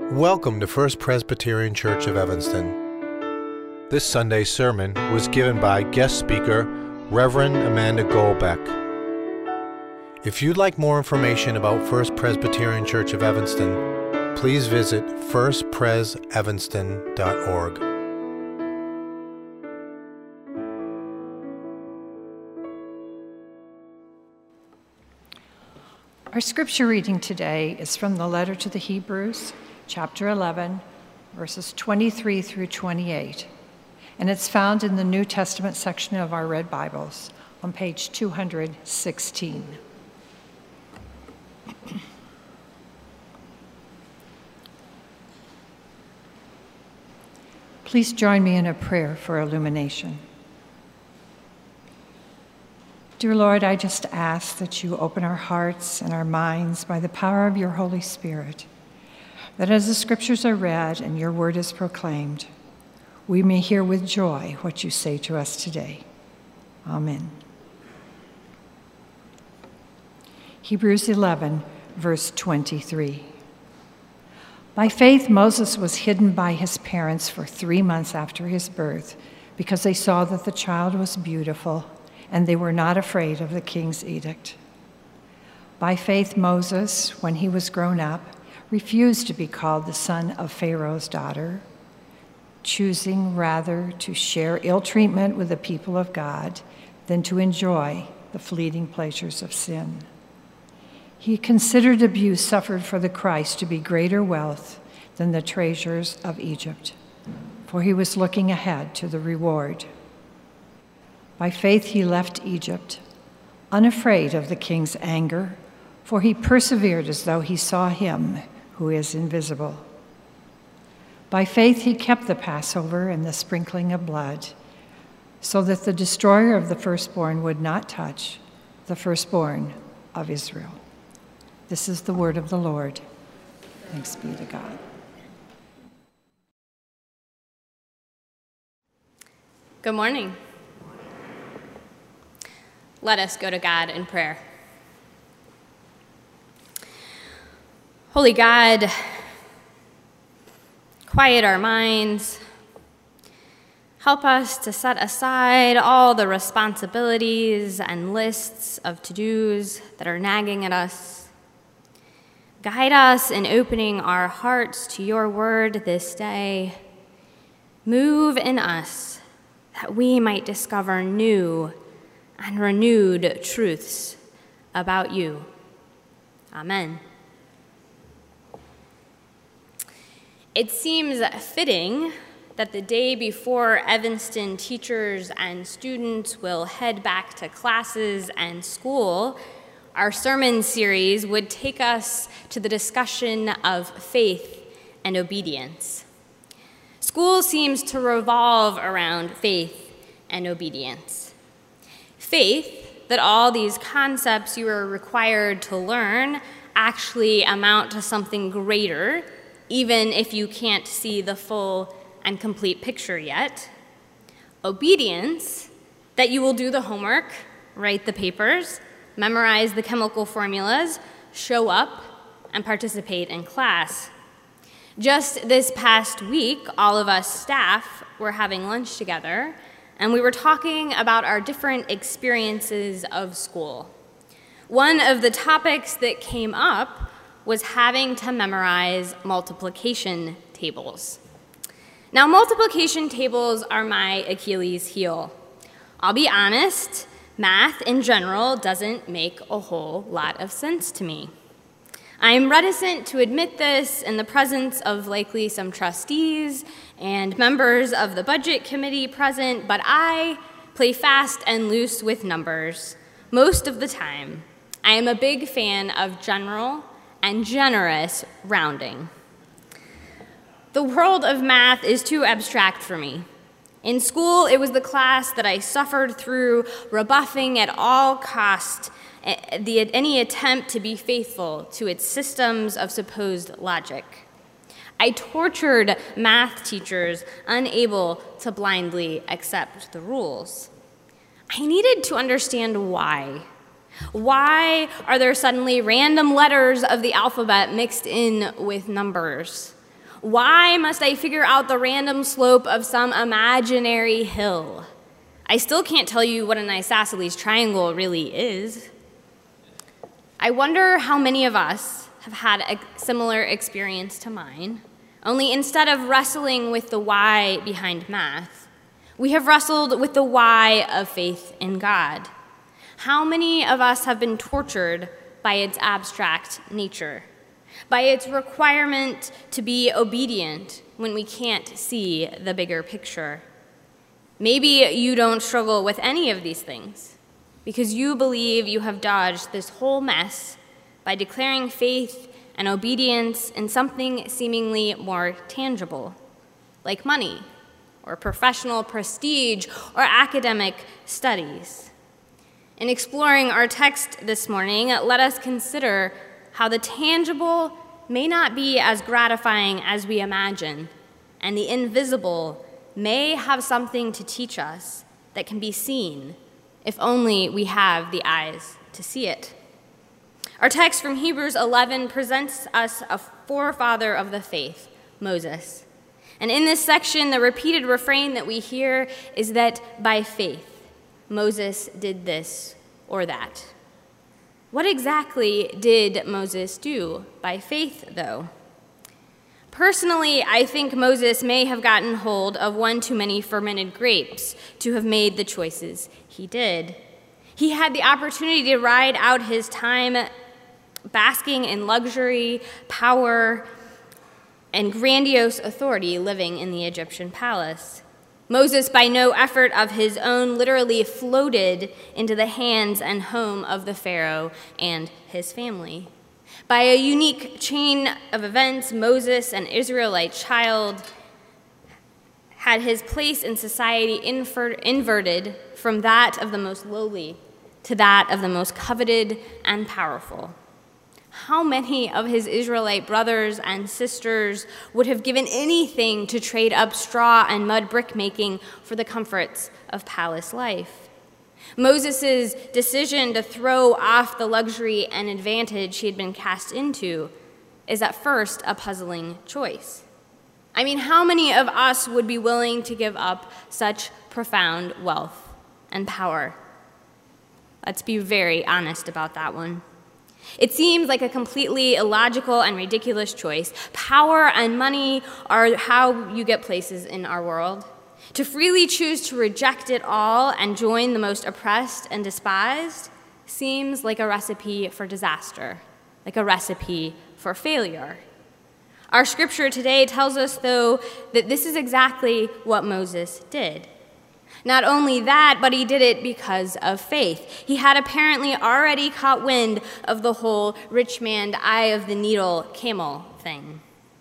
Welcome to First Presbyterian Church of Evanston. This Sunday's sermon was given by guest speaker Reverend Amanda Goldbeck. If you'd like more information about First Presbyterian Church of Evanston, please visit firstpresevanston.org. Our scripture reading today is from the letter to the Hebrews, chapter 11, verses 23 through 28, and it's found in the New Testament section of our Red Bibles on page 216. Please join me in a prayer for illumination. Dear Lord, I just ask that you open our hearts and our minds by the power of your Holy Spirit, that as the scriptures are read and your word is proclaimed, we may hear with joy what you say to us today. Amen. Hebrews 11, verse 23. By faith, Moses was hidden by his parents for 3 months after his birth because they saw that the child was beautiful and they were not afraid of the king's edict. By faith, Moses, when he was grown up, refused to be called the son of Pharaoh's daughter, choosing rather to share ill treatment with the people of God than to enjoy the fleeting pleasures of sin. He considered abuse suffered for the Christ to be greater wealth than the treasures of Egypt, for he was looking ahead to the reward. By faith he left Egypt, unafraid of the king's anger, for he persevered as though he saw him who is invisible. By faith he kept the Passover and the sprinkling of blood, so that the destroyer of the firstborn would not touch the firstborn of Israel. This is the word of the Lord. Thanks be to God. Good morning. Let us go to God in prayer. Holy God, quiet our minds. Help us to set aside all the responsibilities and lists of to-dos that are nagging at us. Guide us in opening our hearts to your word this day. Move in us that we might discover new and renewed truths about you. Amen. It seems fitting that the day before Evanston teachers and students will head back to classes and school, our sermon series would take us to the discussion of faith and obedience. School seems to revolve around faith and obedience. Faith, that all these concepts you are required to learn actually amount to something greater, even if you can't see the full and complete picture yet. Obedience, that you will do the homework, write the papers, memorize the chemical formulas, show up, and participate in class. Just this past week, all of us staff were having lunch together, and we were talking about our different experiences of school. One of the topics that came up was having to memorize multiplication tables. Now, multiplication tables are my Achilles heel. I'll be honest, math in general doesn't make a whole lot of sense to me. I'm reticent to admit this in the presence of likely some trustees and members of the budget committee present, but I play fast and loose with numbers most of the time. I am a big fan of general and generous rounding. The world of math is too abstract for me. In school, it was the class that I suffered through, rebuffing at all cost any attempt to be faithful to its systems of supposed logic. I tortured math teachers unable to blindly accept the rules. I needed to understand why. Why are there suddenly random letters of the alphabet mixed in with numbers? Why must I figure out the random slope of some imaginary hill? I still can't tell you what an isosceles triangle really is. I wonder how many of us have had a similar experience to mine, only instead of wrestling with the why behind math, we have wrestled with the why of faith in God. How many of us have been tortured by its abstract nature, by its requirement to be obedient when we can't see the bigger picture? Maybe you don't struggle with any of these things because you believe you have dodged this whole mess by declaring faith and obedience in something seemingly more tangible, like money or professional prestige or academic studies. In exploring our text this morning, let us consider how the tangible may not be as gratifying as we imagine, and the invisible may have something to teach us that can be seen if only we have the eyes to see it. Our text from Hebrews 11 presents us a forefather of the faith, Moses. And in this section, the repeated refrain that we hear is that by faith, Moses did this or that. What exactly did Moses do by faith, though? Personally, I think Moses may have gotten hold of one too many fermented grapes to have made the choices he did. He had the opportunity to ride out his time basking in luxury, power, and grandiose authority living in the Egyptian palace. Moses, by no effort of his own, literally floated into the hands and home of the Pharaoh and his family. By a unique chain of events, Moses, an Israelite child, had his place in society inverted from that of the most lowly to that of the most coveted and powerful. How many of his Israelite brothers and sisters would have given anything to trade up straw and mud brick making for the comforts of palace life? Moses' decision to throw off the luxury and advantage he had been cast into is at first a puzzling choice. I mean, how many of us would be willing to give up such profound wealth and power? Let's be very honest about that one. It seems like a completely illogical and ridiculous choice. Power and money are how you get places in our world. To freely choose to reject it all and join the most oppressed and despised seems like a recipe for disaster, like a recipe for failure. Our scripture today tells us, though, that this is exactly what Moses did. Not only that, but he did it because of faith. He had apparently already caught wind of the whole rich man, eye of the needle camel thing.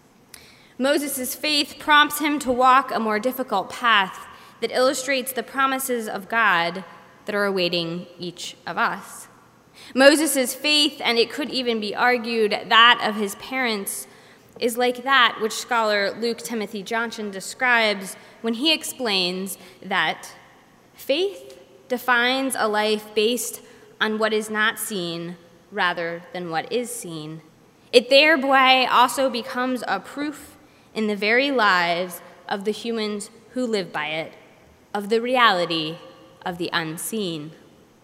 Moses' faith prompts him to walk a more difficult path that illustrates the promises of God that are awaiting each of us. Moses' faith, and it could even be argued that of his parents, is like that which scholar Luke Timothy Johnson describes when he explains that faith defines a life based on what is not seen rather than what is seen. It thereby also becomes a proof in the very lives of the humans who live by it, of the reality of the unseen.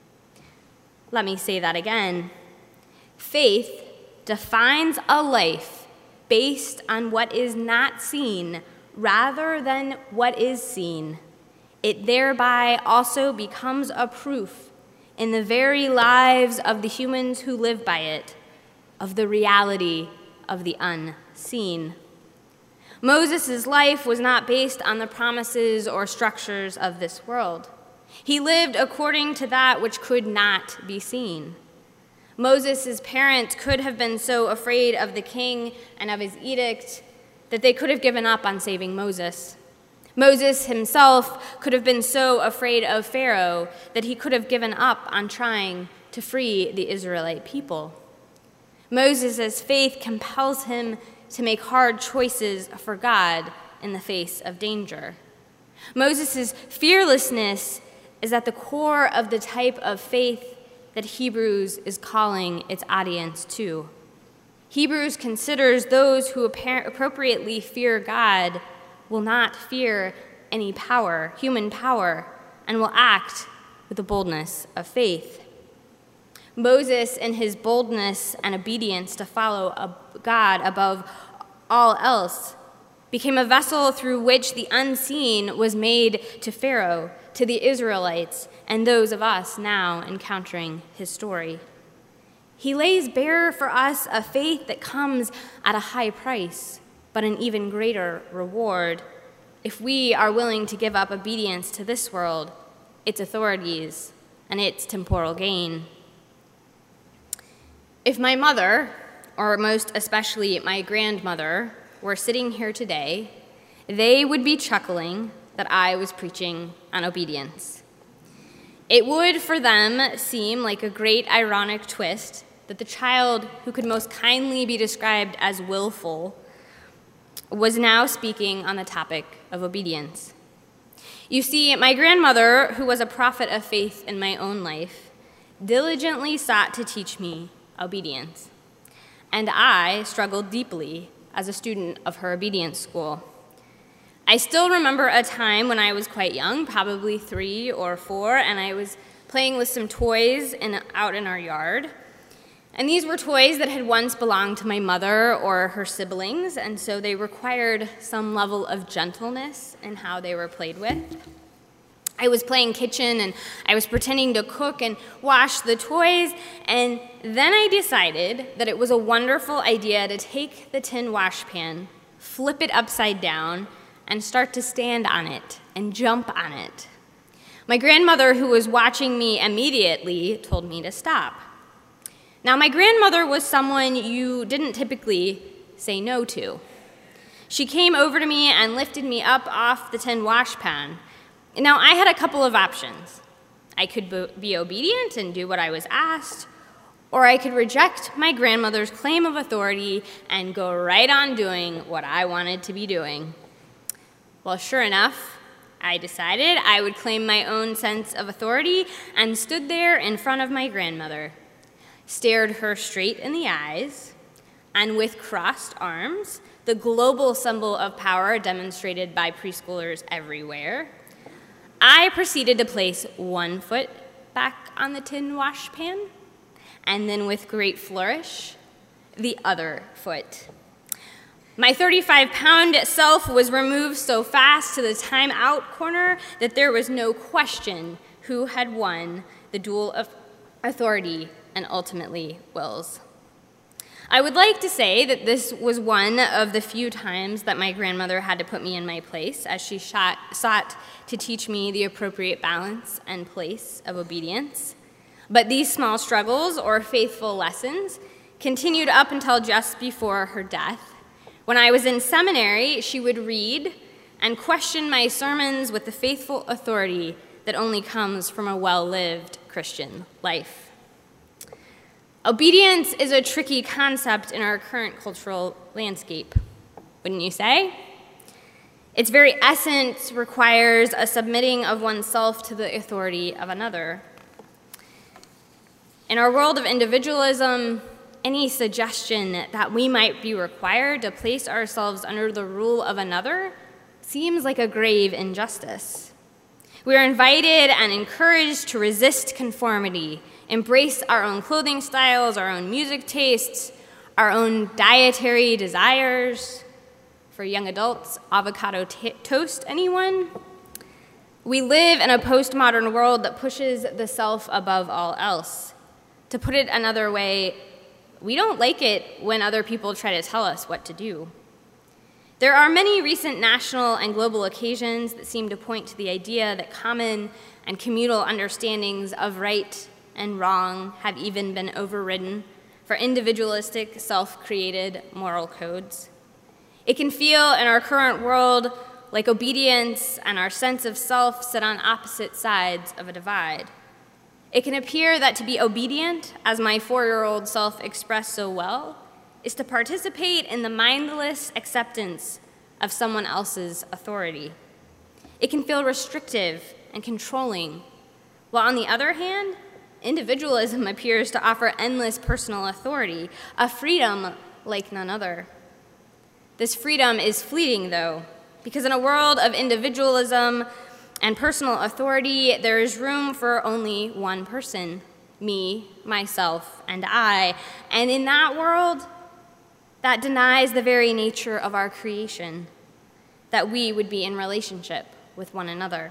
Let me say that again. Faith defines a life based on what is not seen rather than what is seen. It thereby also becomes a proof in the very lives of the humans who live by it, of the reality of the unseen. Moses' life was not based on the promises or structures of this world. He lived according to that which could not be seen. Moses' parents could have been so afraid of the king and of his edict that they could have given up on saving Moses. Moses himself could have been so afraid of Pharaoh that he could have given up on trying to free the Israelite people. Moses' faith compels him to make hard choices for God in the face of danger. Moses' fearlessness is at the core of the type of faith that Hebrews is calling its audience to. Hebrews considers those who appropriately fear God will not fear any power, human power, and will act with the boldness of faith. Moses, in his boldness and obedience to follow God above all else, became a vessel through which the unseen was made to Pharaoh, to the Israelites, and those of us now encountering his story. He lays bare for us a faith that comes at a high price, but an even greater reward if we are willing to give up obedience to this world, its authorities, and its temporal gain. If my mother, or most especially my grandmother, were sitting here today, they would be chuckling that I was preaching on obedience. It would, for them, seem like a great ironic twist that the child who could most kindly be described as willful was now speaking on the topic of obedience. You see, my grandmother, who was a prophet of faith in my own life, diligently sought to teach me obedience, and I struggled deeply as a student of her obedience school. I still remember a time when I was quite young, probably 3 or 4, and I was playing with some toys out in our yard. And these were toys that had once belonged to my mother or her siblings, and so they required some level of gentleness in how they were played with. I was playing kitchen, and I was pretending to cook and wash the toys, and then I decided that it was a wonderful idea to take the tin washpan, flip it upside down, and start to stand on it and jump on it. My grandmother, who was watching me immediately, told me to stop. Now, my grandmother was someone you didn't typically say no to. She came over to me and lifted me up off the tin washpan. Now, I had a couple of options. I could be obedient and do what I was asked, or I could reject my grandmother's claim of authority and go right on doing what I wanted to be doing. Well, sure enough, I decided I would claim my own sense of authority and stood there in front of my grandmother, stared her straight in the eyes, and with crossed arms, the global symbol of power demonstrated by preschoolers everywhere, I proceeded to place one foot back on the tin washpan, and then with great flourish, the other foot. My 35-pound self was removed so fast to the time-out corner that there was no question who had won the duel of authority and ultimately wills. I would like to say that this was one of the few times that my grandmother had to put me in my place as she sought to teach me the appropriate balance and place of obedience. But these small struggles or faithful lessons continued up until just before her death. When I was in seminary, she would read and question my sermons with the faithful authority that only comes from a well-lived Christian life. Obedience is a tricky concept in our current cultural landscape, wouldn't you say? Its very essence requires a submitting of oneself to the authority of another. In our world of individualism, any suggestion that we might be required to place ourselves under the rule of another seems like a grave injustice. We are invited and encouraged to resist conformity, embrace our own clothing styles, our own music tastes, our own dietary desires. For young adults, avocado toast, anyone? We live in a postmodern world that pushes the self above all else. To put it another way, we don't like it when other people try to tell us what to do. There are many recent national and global occasions that seem to point to the idea that common and communal understandings of right and wrong have even been overridden for individualistic, self-created moral codes. It can feel in our current world like obedience and our sense of self sit on opposite sides of a divide. It can appear that to be obedient, as my 4-year-old self expressed so well, is to participate in the mindless acceptance of someone else's authority. It can feel restrictive and controlling, while on the other hand, individualism appears to offer endless personal authority, a freedom like none other. This freedom is fleeting, though, because in a world of individualism and personal authority, there is room for only one person, me, myself, and I. And in that world, that denies the very nature of our creation, that we would be in relationship with one another.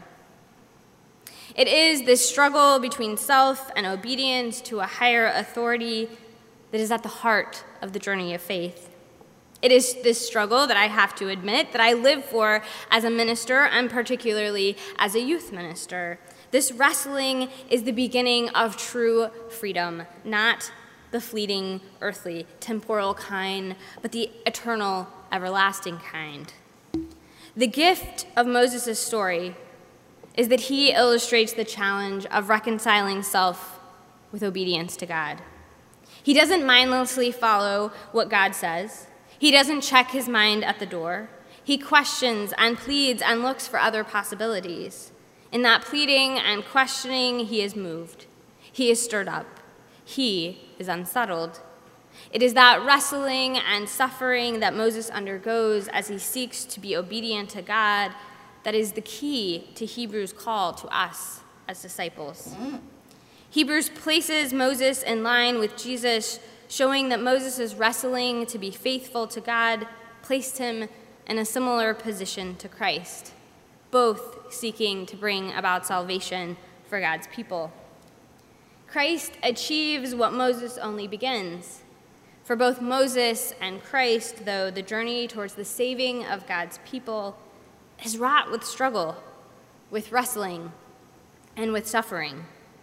It is this struggle between self and obedience to a higher authority that is at the heart of the journey of faith. It is this struggle that I have to admit that I live for as a minister and particularly as a youth minister. This wrestling is the beginning of true freedom, not the fleeting, earthly, temporal kind, but the eternal, everlasting kind. The gift of Moses' story is that he illustrates the challenge of reconciling self with obedience to God. He doesn't mindlessly follow what God says. He doesn't check his mind at the door. He questions and pleads and looks for other possibilities. In that pleading and questioning, he is moved. He is stirred up. He is unsettled. It is that wrestling and suffering that Moses undergoes as he seeks to be obedient to God that is the key to Hebrews' call to us as disciples. Hebrews places Moses in line with Jesus, showing that Moses' wrestling to be faithful to God placed him in a similar position to Christ, both seeking to bring about salvation for God's people. Christ achieves what Moses only begins. For both Moses and Christ, though, the journey towards the saving of God's people is wrought with struggle, with wrestling, and with suffering.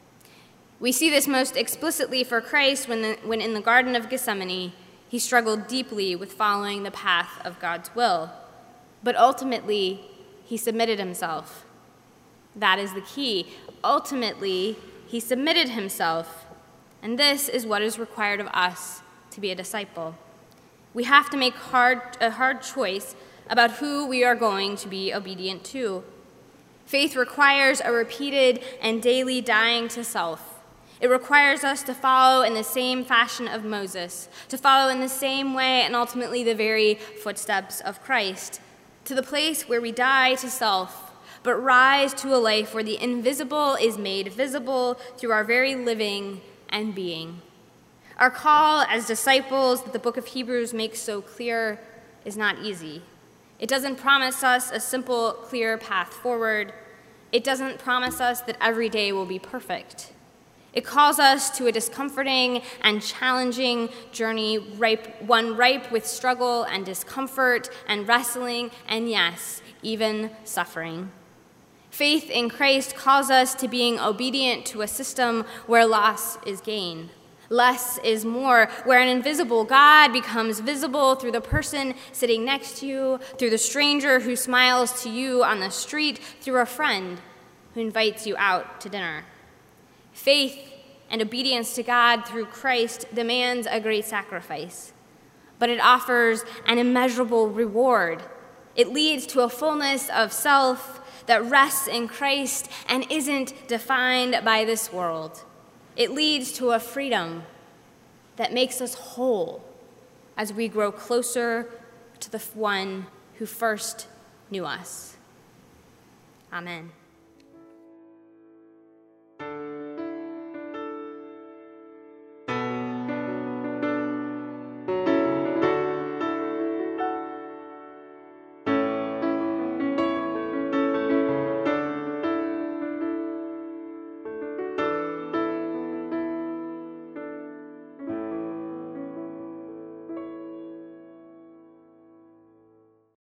We see this most explicitly for Christ when in the Garden of Gethsemane, he struggled deeply with following the path of God's will. But ultimately, he submitted himself. That is the key. Ultimately, he submitted himself. And this is what is required of us to be a disciple. We have to make a hard choice about who we are going to be obedient to. Faith requires a repeated and daily dying to self. It requires us to follow in the same fashion of Moses, to follow in the same way and ultimately the very footsteps of Christ, to the place where we die to self, but rise to a life where the invisible is made visible through our very living and being. Our call as disciples that the book of Hebrews makes so clear is not easy. It doesn't promise us a simple, clear path forward. It doesn't promise us that every day will be perfect. It calls us to a discomforting and challenging journey, one ripe with struggle and discomfort and wrestling and, yes, even suffering. Faith in Christ calls us to being obedient to a system where loss is gain. Less is more, where an invisible God becomes visible through the person sitting next to you, through the stranger who smiles to you on the street, through a friend who invites you out to dinner. Faith and obedience to God through Christ demands a great sacrifice, but it offers an immeasurable reward. It leads to a fullness of self that rests in Christ and isn't defined by this world. It leads to a freedom that makes us whole as we grow closer to the one who first knew us. Amen.